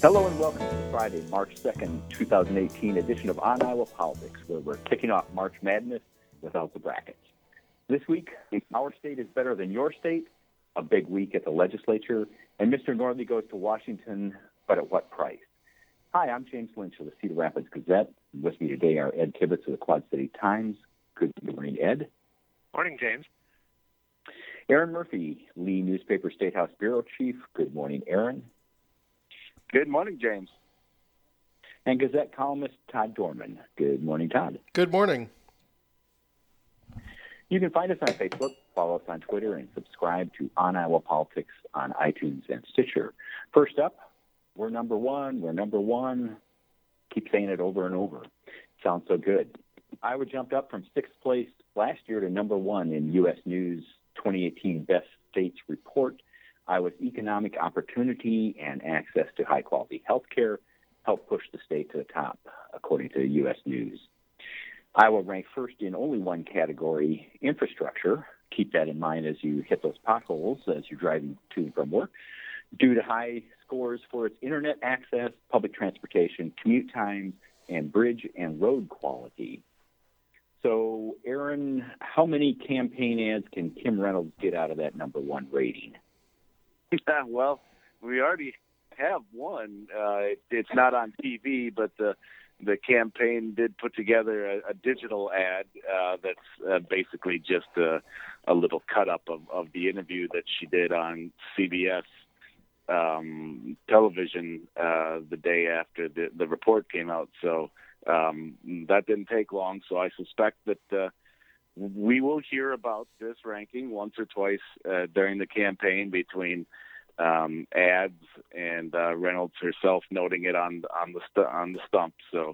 Hello and welcome to the Friday, March 2nd, 2018 edition of On Iowa Politics, where we're kicking off March Madness without the brackets. This week, our state is better than your state, a big week at the legislature, and Mr. Northey goes to Washington, but at what price? Hi, I'm James Lynch of the Cedar Rapids Gazette. With me today are Ed Tibbetts of the Quad City Times. Good morning, Ed. Morning, James. Aaron Murphy, Lee Newspaper Statehouse Bureau Chief. Good morning, Aaron. Good morning, James. And Gazette columnist Todd Dorman. Good morning, Todd. Good morning. You can find us on Facebook, follow us on Twitter, and subscribe to On Iowa Politics on iTunes and Stitcher. First up, we're number one. Keep saying it over and over. Sounds so good. Iowa jumped up from 6th place last year to number one in U.S. News 2018 Best States Report. Iowa's economic opportunity and access to high-quality health care helped push the state to the top, according to U.S. News. Iowa ranked first in only one category, infrastructure. Keep that in mind as you hit those potholes as you're driving to and from work, due to high scores for its internet access, public transportation, commute times, and bridge and road quality. So, Aaron, how many campaign ads can Kim Reynolds get out of that number one rating? Well, we already have one. It's not on TV, but the campaign did put together a digital ad that's basically just a little cut-up of the interview that she did on CBS television the day after the report came out. So that didn't take long, so I suspect that we will hear about this ranking once or twice during the campaign between ads and Reynolds herself noting it on the stump. So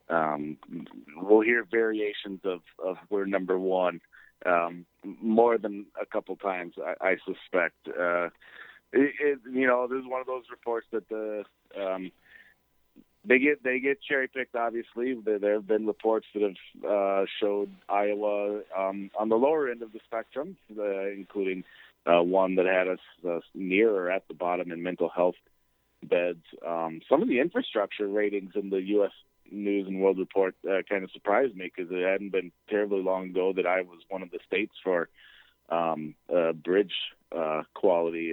we'll hear variations of we're number one more than a couple times, I suspect. This is one of those reports that they get cherry picked. Obviously, there have been reports that have showed Iowa on the lower end of the spectrum, including one that had us near or at the bottom in mental health beds. Some of the infrastructure ratings in the U.S. News and World Report kind of surprised me because it hadn't been terribly long ago that I was one of the states for bridge quality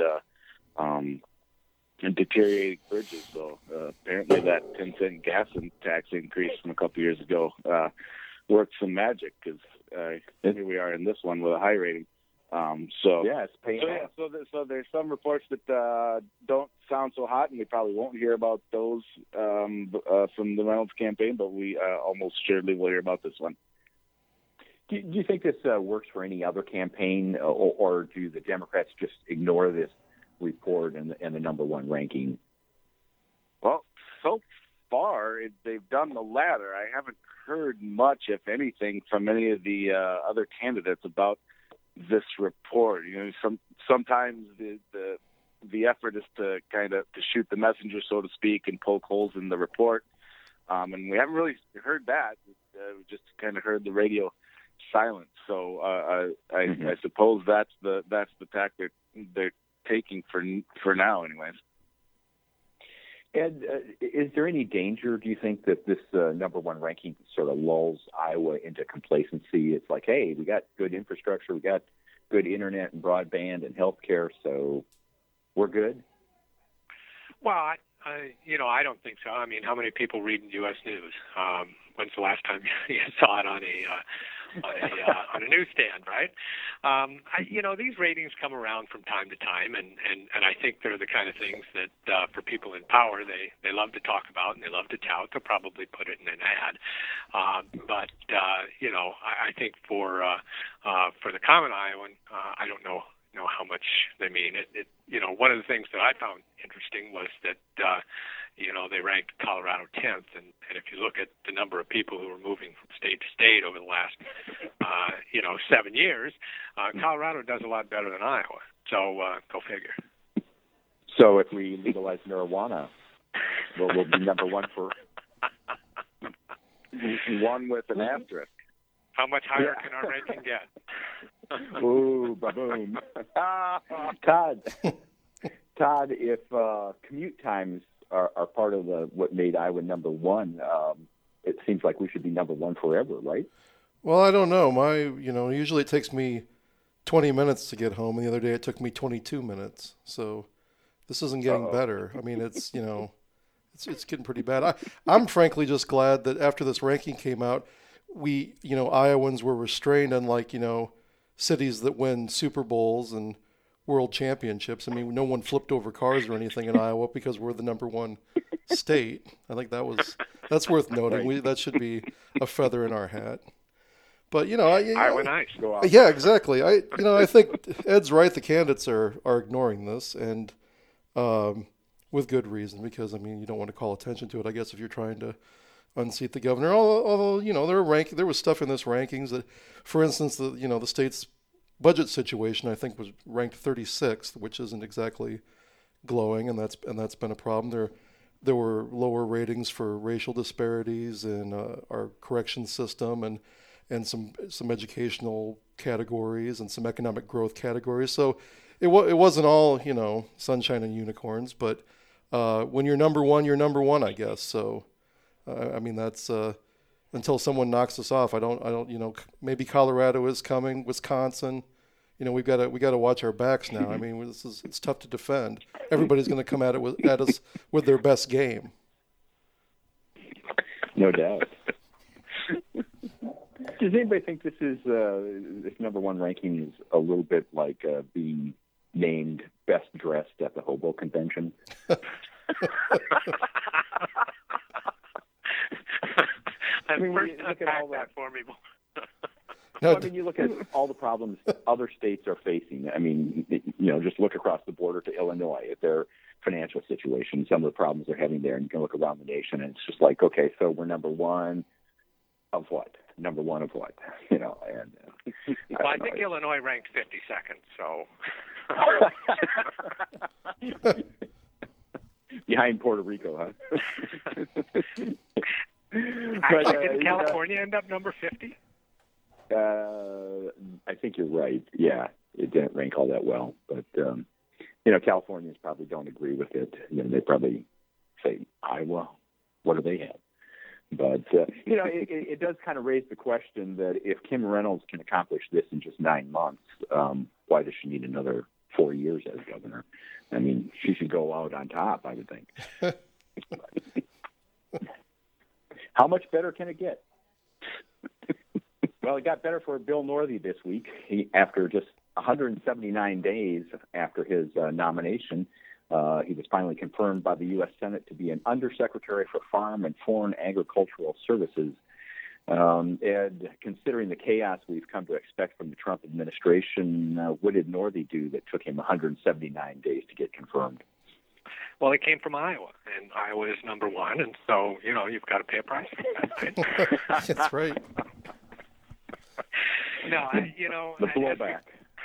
and deteriorating bridges. So apparently that 10-cent gas tax increase from a couple years ago worked some magic because here we are in this one with a high rating. It's paying off. So there's some reports that don't sound so hot, and we probably won't hear about those from the Reynolds campaign, but we almost surely will hear about this one. Do you think this works for any other campaign, or do the Democrats just ignore this report and the number one ranking? Well, so far they've done the latter. I haven't heard much, if anything, from any of the other candidates about this report. Sometimes the effort is to kind of to shoot the messenger, so to speak, and poke holes in the report. And we haven't really heard that. We just kind of heard the radio silence. So I suppose that's the tack they're taking for now, anyways. Ed, is there any danger, do you think, that this number one ranking sort of lulls Iowa into complacency? It's like, hey, we got good infrastructure, we got good internet and broadband and health care, so we're good? Well, I don't think so. I mean, how many people read in U.S. News? When's the last time you saw it on a newsstand, right? These ratings come around from time to time, and I think they're the kind of things that for people in power they love to talk about and they love to tout. They'll probably put it in an ad, but I think for the common Iowan, I don't know how much they mean. One of the things that I found interesting was that they ranked Colorado 10th, and if you look at the number of people who are moving from state to state over the last 7 years, Colorado does a lot better than Iowa. So go figure. So if we legalize marijuana, we'll be number one for one with an asterisk. How much higher can our ranking get? Ooh, ba-boom. Todd, if commute times are part of what made Iowa number one. It seems like we should be number one forever, right? Well, I don't know. Usually it takes me 20 minutes to get home, and the other day it took me 22 minutes. So this isn't getting better. I mean, it's getting pretty bad. I'm frankly just glad that after this ranking came out, we, Iowans were restrained, unlike, cities that win Super Bowls and world championships. I mean, no one flipped over cars or anything in Iowa because we're the number one state. I think that's worth noting. Right. That should be a feather in our hat. But Iowa nice. Go on. Yeah, exactly. I think Ed's right. The candidates are ignoring this, and with good reason, because you don't want to call attention to it, I guess, if you're trying to unseat the governor. Although there was stuff in this rankings that, for instance, the state's budget situation, I think, was ranked 36th, which isn't exactly glowing, and that's been a problem. There were lower ratings for racial disparities in our corrections system, and some educational categories and some economic growth categories. So it wasn't all sunshine and unicorns, but when you're number one, I guess. So that's until someone knocks us off. I don't maybe Colorado is coming, Wisconsin. We got to watch our backs now. It's tough to defend. Everybody's going to come at us with their best game. No doubt. Does anybody think this number one ranking is a little bit like being named best dressed at the Hobo Convention? Look at all that for me. You look at all the problems other states are facing. Just look across the border to Illinois at their financial situation, some of the problems they're having there, and you can look around the nation, and it's just like, okay, so we're number one of what? Number one of what? I think Illinois ranked 52nd, so. Behind Puerto Rico, huh? Actually, didn't California end up number 50? I think you're right. Yeah, it didn't rank all that well, but Californians probably don't agree with it. They probably say, Iowa, what do they have? But it does kind of raise the question that if Kim Reynolds can accomplish this in just 9 months, why does she need another 4 years as governor? She should go out on top, I would think. How much better can it get? Well, it got better for Bill Northey this week. After just 179 days after his nomination, he was finally confirmed by the U.S. Senate to be an Undersecretary for Farm and Foreign Agricultural Services. Ed, considering the chaos we've come to expect from the Trump administration, what did Northey do that took him 179 days to get confirmed? Well, it came from Iowa, and Iowa is number one, and so, you've got to pay a price for that, right? That's right. No, the blowback.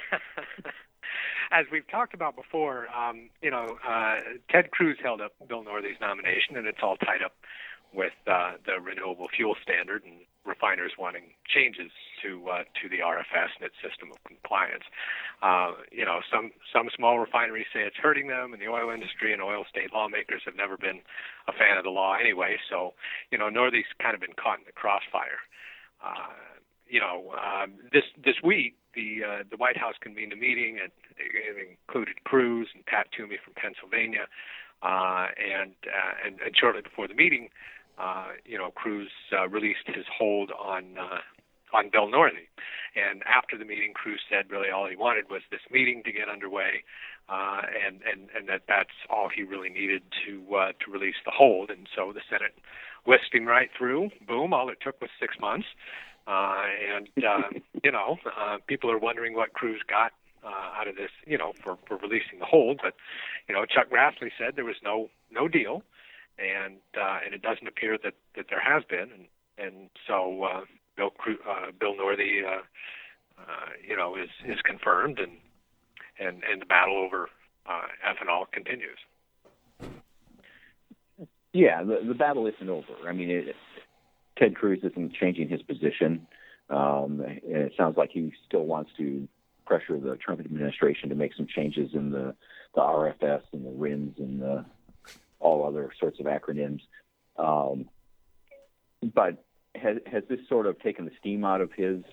As we've talked about before, Ted Cruz held up Bill Northey's nomination, and it's all tied up with the renewable fuel standard and refiners wanting changes to the RFS and its system of compliance. Some small refineries say it's hurting them, and the oil industry and oil state lawmakers have never been a fan of the law anyway. So, Northey's kind of been caught in the crossfire. This week, the White House convened a meeting, and it included Cruz and Pat Toomey from Pennsylvania, and shortly before the meeting, Cruz released his hold on Bill Northey. And after the meeting, Cruz said really all he wanted was this meeting to get underway, and that's all he really needed to release the hold. And so the Senate whisked him right through. Boom! All it took was 6 months. People are wondering what Cruz got out of this, for releasing the hold. But, Chuck Grassley said there was no deal, and it doesn't appear that there has been. And so Bill Northey, is confirmed, and the battle over ethanol continues. Yeah, the battle isn't over. Ted Cruz isn't changing his position. It sounds like he still wants to pressure the Trump administration to make some changes in the RFS and the RINs and the all other sorts of acronyms. But has this sort of taken the steam out of his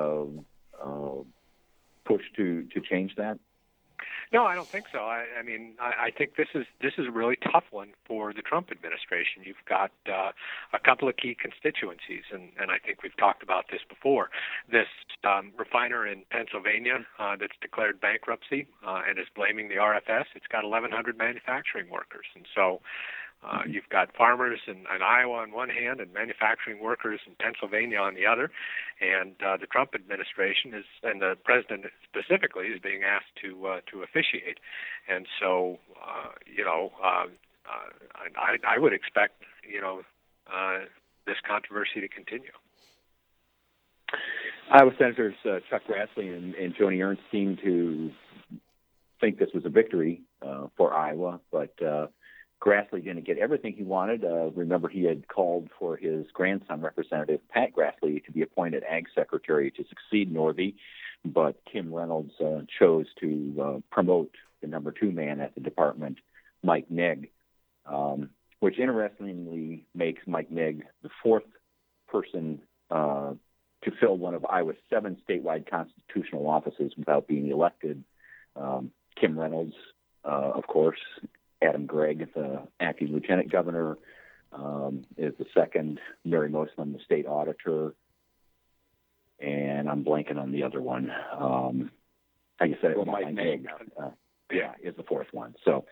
push to change that? No, I don't think so. I think this is a really tough one for the Trump administration. You've got a couple of key constituencies, and I think we've talked about this before. This refiner in Pennsylvania that's declared bankruptcy and is blaming the RFS. It's got 1,100 manufacturing workers, and so you've got farmers in Iowa on one hand and manufacturing workers in Pennsylvania on the other, and the Trump administration and the president specifically is being asked to officiate, and so I would expect this controversy to continue. Iowa Senators Chuck Grassley and Joni Ernst seem to think this was a victory for Iowa, but Grassley didn't get everything he wanted. Remember, he had called for his grandson, Representative Pat Grassley, to be appointed Ag Secretary to succeed Northey, but Kim Reynolds chose to promote the number 2 man at the department, Mike Negg, which interestingly makes Mike Negg the 4th person to fill one of Iowa's 7 statewide constitutional offices without being elected. Kim Reynolds, of course. Adam Gregg, the acting lieutenant governor, is the 2nd. Mary Moslem, the state auditor. And I'm blanking on the other one. Like I said, Mike Negg, is the 4th one. So,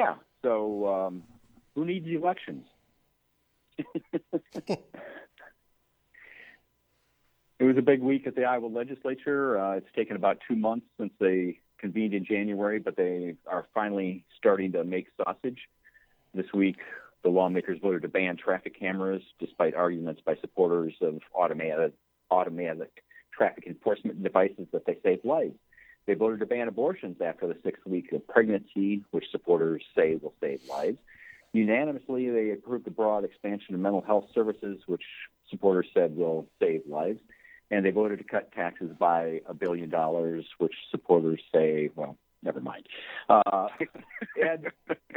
who needs the elections? It was a big week at the Iowa legislature. It's taken about 2 months since they convened in January, but they are finally starting to make sausage. This week, the lawmakers voted to ban traffic cameras, despite arguments by supporters of automatic traffic enforcement devices that they save lives. They voted to ban abortions after the 6th week of pregnancy, which supporters say will save lives. Unanimously, they approved the broad expansion of mental health services, which supporters said will save lives. And they voted to cut taxes by $1 billion, which supporters say, well, never mind. And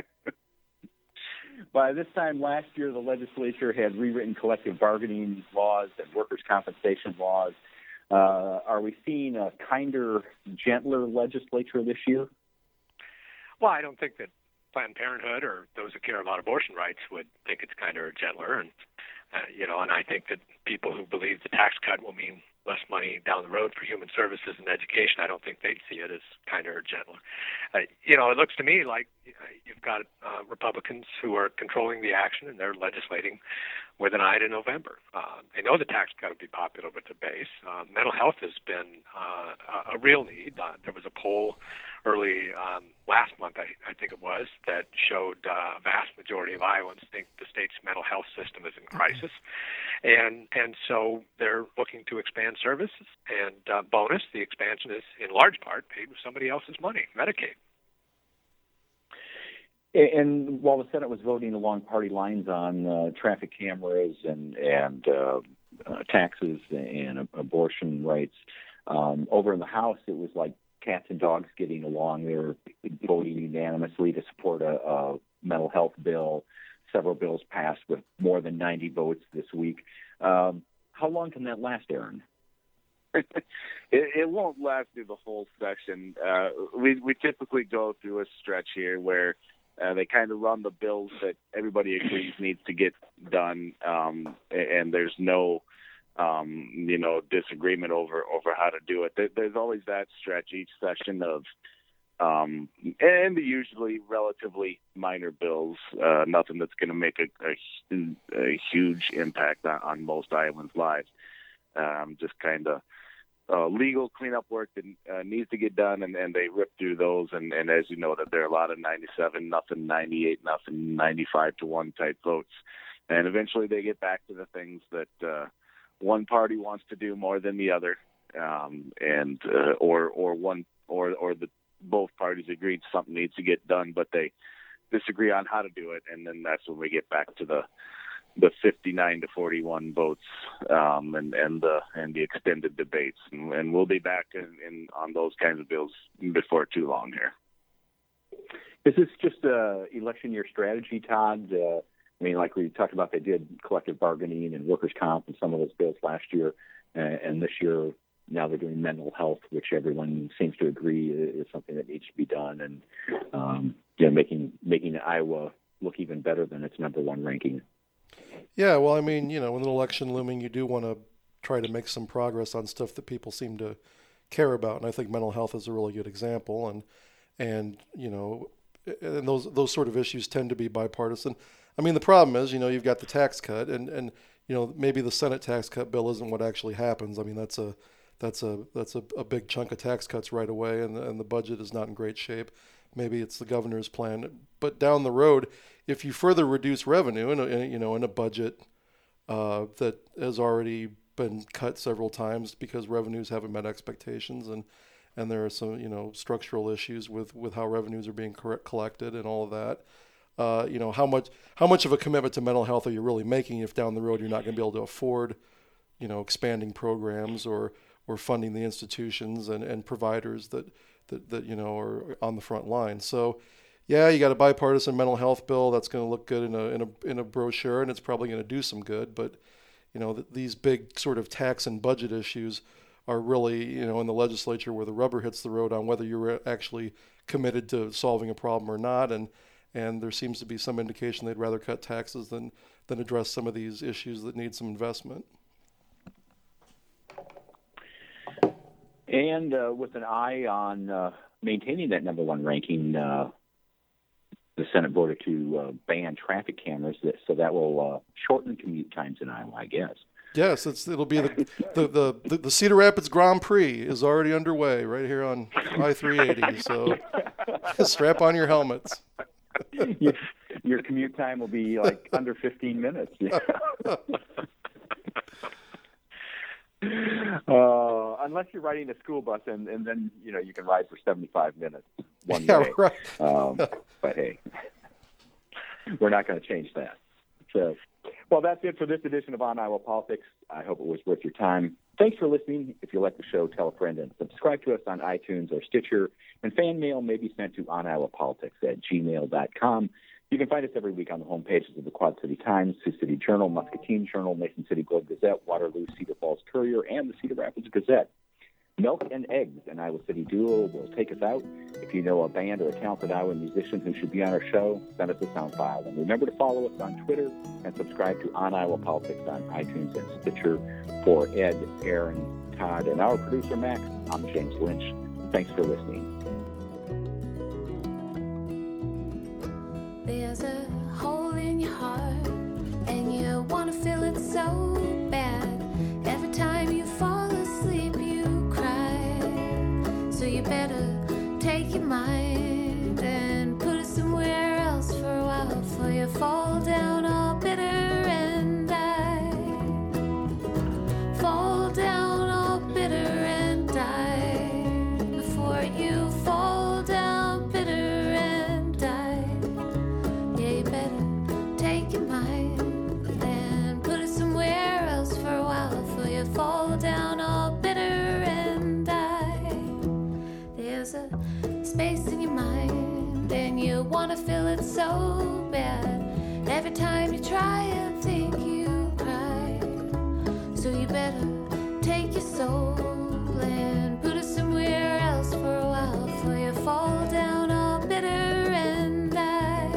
by this time last year, the legislature had rewritten collective bargaining laws and workers' compensation laws. Are we seeing a kinder, gentler legislature this year? Well, I don't think that Planned Parenthood or those who care about abortion rights would think it's kinder or gentler. And and I think that people who believe the tax cut will mean less money down the road for human services and education, I don't think they'd see it as kinder or gentler. It looks to me like you've got Republicans who are controlling the action and they're legislating with an eye to November. They know the tax cut will be popular with the base. Mental health has been a real need. There was a poll early last month, I think it was, that showed a vast majority of Iowans think the state's mental health system is in crisis. And so they're looking to expand services. And bonus, the expansion is in large part paid with somebody else's money, Medicaid. And while the Senate was voting along party lines on traffic cameras and taxes and abortion rights, over in the House it was like cats and dogs getting along. They were voting unanimously to support a mental health bill. Several bills passed with more than 90 votes this week. How long can that last, Aaron? It won't last through the whole session. We typically go through a stretch here where they kind of run the bills that everybody agrees needs to get done, and there's no disagreement over how to do it. There's always that stretch each session of, and usually relatively minor bills, nothing that's going to make a huge impact on most Iowans' lives. Just kind of legal cleanup work that needs to get done, and they rip through those. And as you know, that there are a lot of 97-0, 98-0, 95-1 type votes. And eventually they get back to the things that one party wants to do more than the other, or both parties agreed something needs to get done, but they disagree on how to do it, and then that's when we get back to the 59-41 votes, and the extended debates, and we'll be back on those kinds of bills before too long here. Is this just election year strategy, Todd? I mean, like we talked about, they did collective bargaining and workers' comp and some of those bills last year, and this year now they're doing mental health, which everyone seems to agree is something that needs to be done, and making Iowa look even better than its number one ranking. Yeah, well, I mean, with an election looming, you do want to try to make some progress on stuff that people seem to care about, and I think mental health is a really good example, and those sort of issues tend to be bipartisan. I mean, the problem is, you've got the tax cut, and maybe the Senate tax cut bill isn't what actually happens. I mean, that's a big chunk of tax cuts right away, and the budget is not in great shape. Maybe it's the governor's plan, but down the road, if you further reduce revenue in a budget that has already been cut several times because revenues haven't met expectations, and there are some structural issues with how revenues are being collected and all of that. How much of a commitment to mental health are you really making if down the road you're not going to be able to afford, expanding programs or funding the institutions and providers that are on the front line. So, yeah, you got a bipartisan mental health bill that's going to look good in a brochure, and it's probably going to do some good. But these big sort of tax and budget issues are really in the legislature where the rubber hits the road on whether you're actually committed to solving a problem or not. And there seems to be some indication they'd rather cut taxes than address some of these issues that need some investment. And with an eye on maintaining that number one ranking, the Senate voted to ban traffic cameras, so that will shorten commute times in Iowa, I guess. Yes, it'll be the Cedar Rapids Grand Prix is already underway right here on I-380. So strap on your helmets. Your commute time will be like under 15 minutes. Unless you're riding a school bus, and then you can ride for 75 minutes one way. Right. But hey, we're not going to change that. So, well, that's it for this edition of On Iowa Politics. I hope it was worth your time. Thanks for listening. If you like the show, tell a friend and subscribe to us on iTunes or Stitcher. And fan mail may be sent to oniowapolitics@gmail.com. You can find us every week on the home pages of the Quad City Times, Sioux City Journal, Muscatine Journal, Mason City Globe Gazette, Waterloo, Cedar Falls Courier, and the Cedar Rapids Gazette. Milk and Eggs, an Iowa City duo, will take us out. If you know a band or a talented Iowa musician who should be on our show, send us a sound file. And remember to follow us on Twitter and subscribe to On Iowa Politics on iTunes and Stitcher. For Ed, Aaron, Todd, and our producer, Max, I'm James Lynch. Thanks for listening. There's a hole in your heart, and you want to fill it so bad. Every time you fall asleep, you cry. So you better take your mind and put it somewhere else for a while, before you fall down all bitter and die. Fall down all bitter and die, before you fall down bitter and die. Yeah, you better take your mind and put it somewhere else for a while, before you fall down all bitter and die. There's a space in your mind, and you want to fill it so bad. Every time you try and think, you cry. So you better take your soul and put it somewhere else for a while, before you fall down all bitter and die.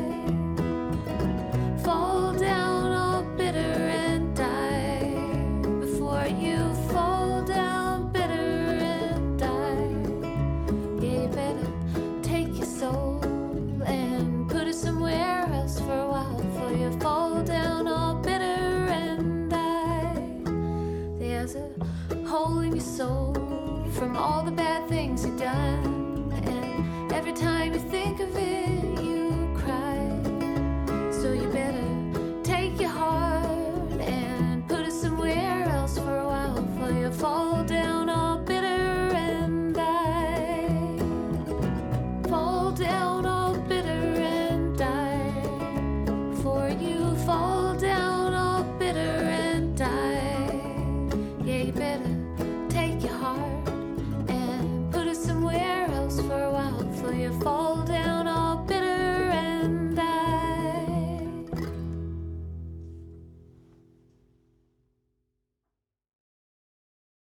Fall down all bitter and die, before you fall down bitter and die. Yeah, you better take your soul and put it somewhere else for a while, before you fall down all bitter and die. There's a hole in your soul from all the bad things you've done, and every time you think of it, you cry. So you better take your heart and put it somewhere else for a while, before you fall down